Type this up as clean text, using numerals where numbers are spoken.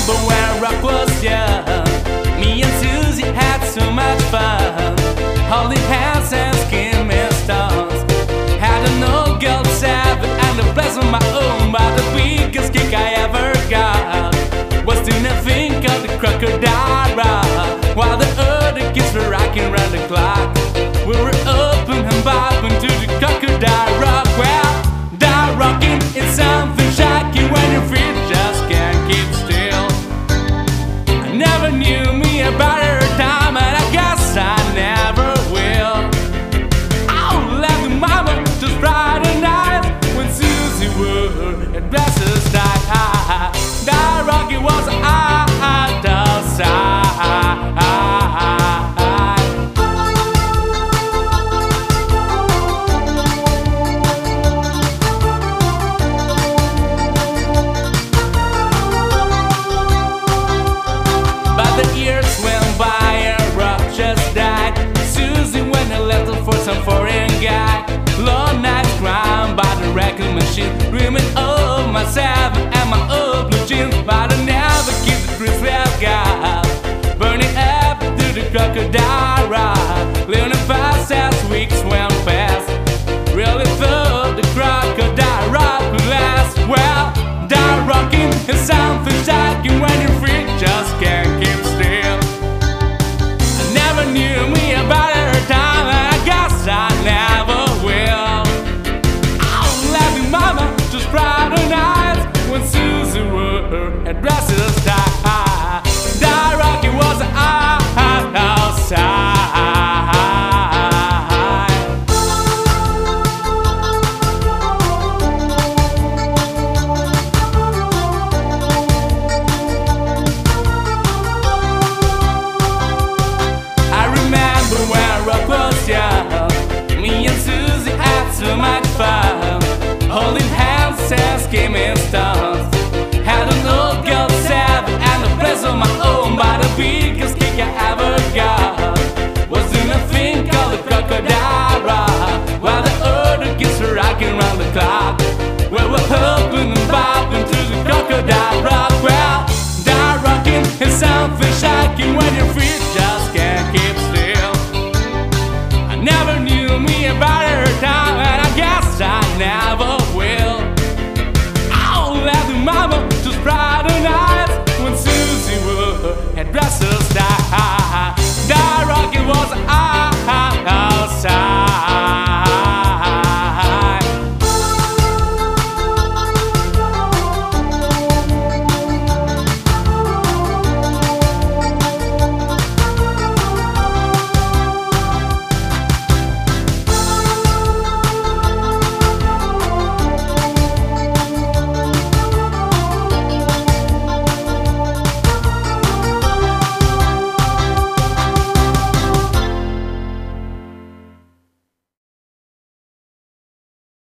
remember when rock was young. Me and Susie had so much fun, holding hands and skimming stones. Had an old gold 7 and a place of my own, but the biggest kick I ever got was to not think of the crocodile rock, while the other kids were rocking round the clock. We were open and bobbing to the crocodile rock. Well, that rocking is something shocking when your feet just can't keep still. I never knew me a better time, and I guess I never will. Oh, left the mama just Friday night when Susie would and blesses die. That rocking was out outside. The years went by and rock just died. Susie went a little for some foreign guy. Long nights crying by the record machine, dreaming of myself and my old blue jeans. But I never keep the dreams left God, burning up to the crocodile rock. Living fast as weeks went past, really thought the crocodile rock would last. Well, that rocking is something that